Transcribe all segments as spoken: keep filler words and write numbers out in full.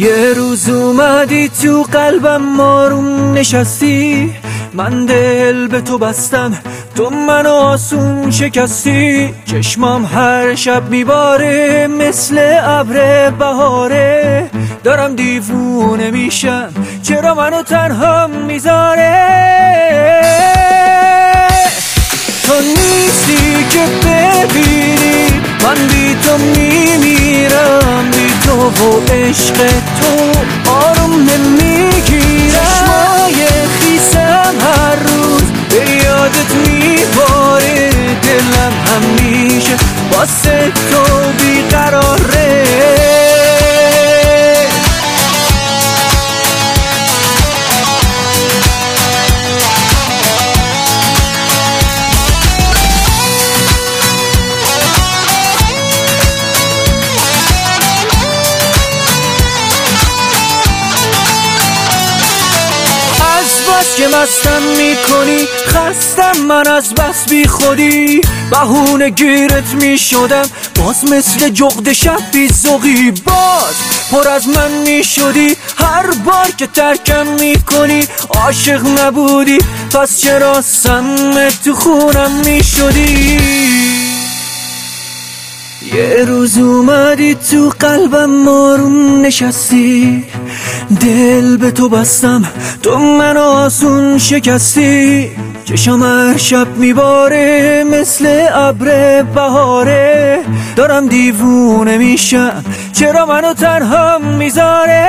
یه روز اومدی تو قلبم آروم نشستی، من دل به تو بستم تو منو آسون شکستی. چشمام هر شب میباره مثل ابر بهاره، دارم دیوونه میشم چرا منو تنها میذاره. تو نیستی که ببینی من بی تو میمیرم، بی تو و عشق تو آروم نمیگیرم. چشمای خیسم هر روز به یادت میباره، دلم همیشه واسه تو بیقراره. که مستم میکنی خستم من از بس بی خودی، بهونه گیرت میشدم باز مثل جغد شب بی ذوقی. باز پر از من میشدی هر بار که ترکم میکنی. عاشق نبودی پس چرا سمت تو خونم میشدی. یه روز اومدی تو قلبم آروم نشستی، دل به تو بستم تو منو آسون شکستی. چشم هر شب میباره مثل ابر بهاره، دارم دیوونه میشم چرا منو تنها میذاره.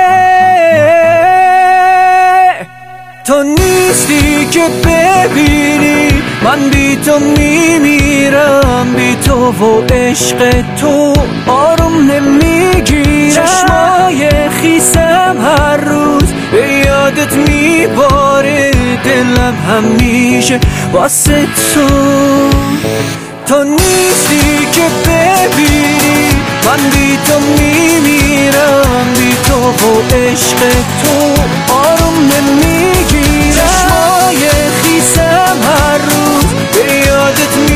تو نیستی که ببینی من بی تو میمیرم، بی تو و عشق تو آروم نمیگیرم. چشمای خیسم هر روز به یادت میباره، دلم همیشه واسه تو. تو نیستی که ببینی من بی تو میمیرم، بی تو و عشق تو آروم نمیگیرم. چشمای خیسم هر روز به یادت میباره،